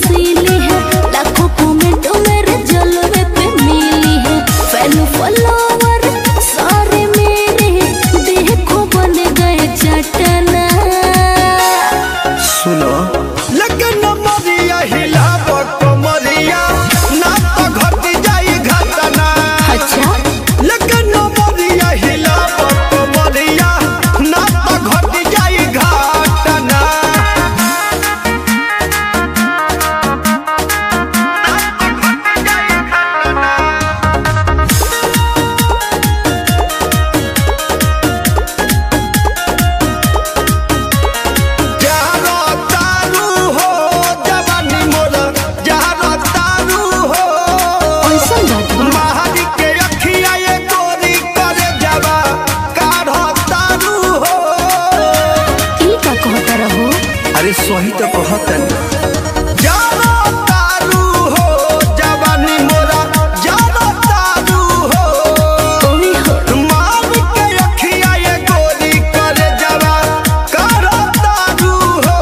रसीली है, लाखों कमेंट मेरे जलवे पे मिली है। फैन फॉलोवर सारे मेरे देखो बन गए चटना। सुनो लगन मरिया हिला कमरिया ना तो घट जाई घटना। अच्छा लगन मरिया हिला कमरिया ना तो घट जाई घटना। अरे सोही तो कहतन जानो तारू हो जवानी मोरा जानो तारू हो मान के अखिया ये गोरी करे जवा करो तारू हो।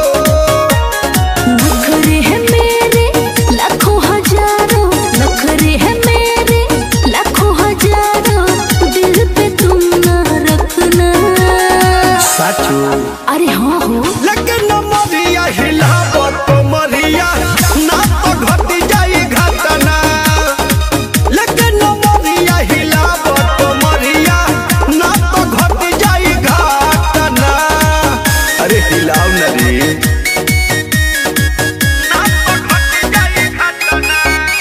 नखरे है मेरे लाखों हजारों, नखरे है मेरे लाखों हजारों, दिल पे तुम ना रखना। साचू अरे हाँ हो लगन मरिया हिला कमरिया ना तो घट जाई घटना। लगन मरिया हिला कमरिया ना तो घट जाई घटना। अरे हिलाओ न रे ना तो घट जाई घटना।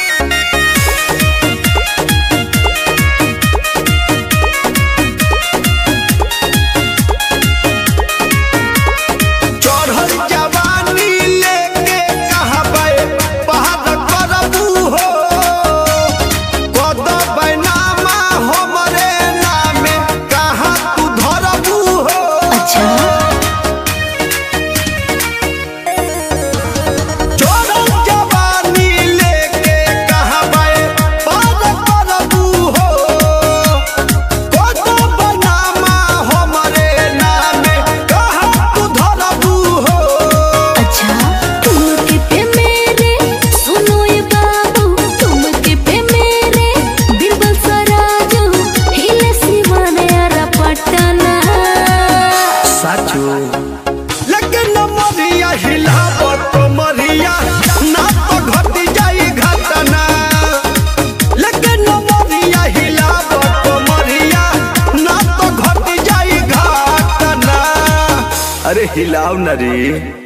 लगन मरिया हिला कमरिया ना तो घट जाई घटना। लगन मरिया हिला कमरिया ना तो घट जाई घटना। अरे हिलाओ न रे।